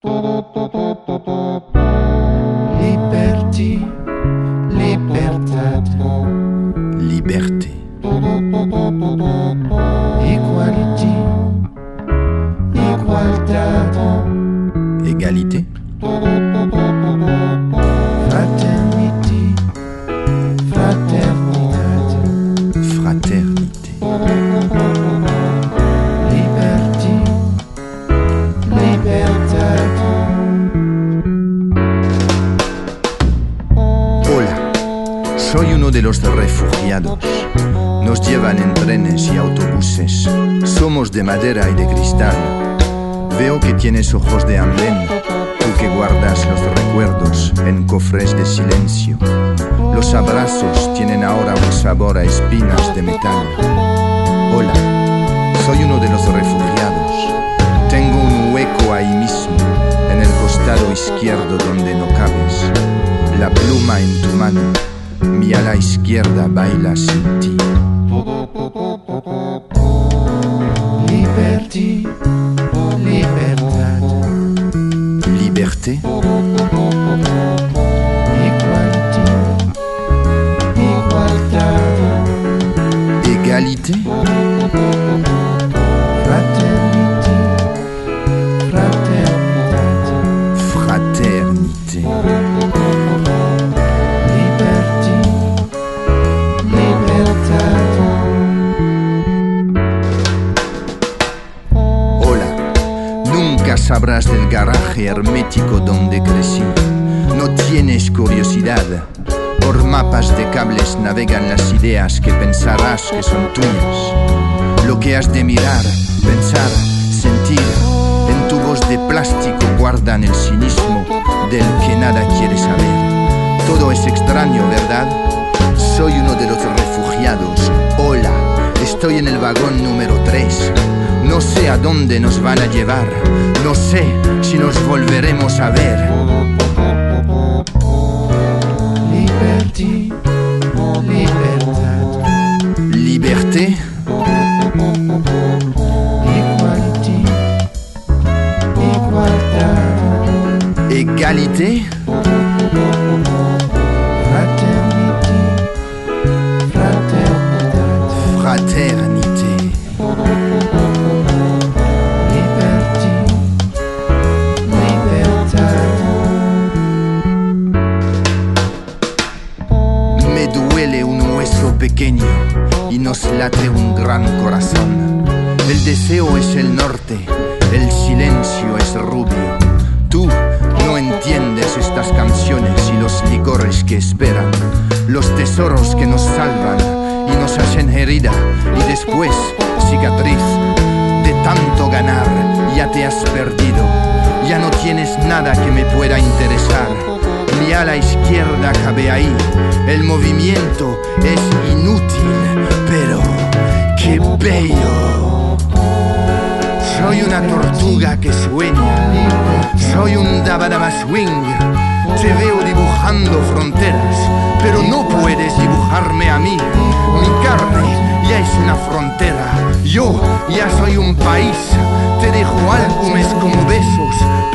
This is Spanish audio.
Liberty, libertad, Liberté. equality, igualdad, Égalité. fraternity, fraternidad, Fraternité. liberty, libertad. Hola, soy uno de los refugiados. Nos llevan en trenes y autobuses. Somos de madera y de cristal. Veo que tienes ojos de andén, tú que guardas los recuerdos en cofres de silencio. Los abrazos tienen ahora un sabor a espinas de metal. Hola, soy uno de los refugiados. Tengo un hueco ahí mismo, en el costado izquierdo donde no cabes. La pluma en tu mano, mi ala izquierda baila sin ti. Liberty, libertad, Liberté. equality, igualdad, Égalité. fraternity, fraternidad, Fraternité. liberty, libertad. Hola, nunca sabrás del garaje hermético donde crecí. No tienes curiosidad. Por mapas de cables navegan las ideas que pensarás que son tuyas. Lo que has de mirar, pensar, sentir, en tubos de plástico guardan el cinismo del que nada quiere saber. Todo es extraño, ¿verdad? Soy uno de los refugiados. Hola, estoy en el vagón número 3. No sé a dónde nos van a llevar. No sé si nos volveremos a ver. Liberty, libertad, Liberté. equality, igualdad, Égalité. fraternity, fraternidad, Fraternité. liberty, libertad. Me duele un hueso pequeño y nos late un gran corazón. El deseo es el norte, el silencio es rubio. Tú no entiendes estas canciones y los licores que esperan, los tesoros que nos salvan y nos hacen herida y después cicatriz. De tanto ganar ya te has perdido, ya no tienes nada que me pueda interesar. Mi ala izquierda cabe ahí, el movimiento es inútil, pero ¡qué bello! Soy una tortuga que sueña, soy un dabadaba swing. Te veo dibujando fronteras, pero no puedes dibujarme a mí. Mi carne ya es una frontera, yo ya soy un país. Te dejo álbumes como besos,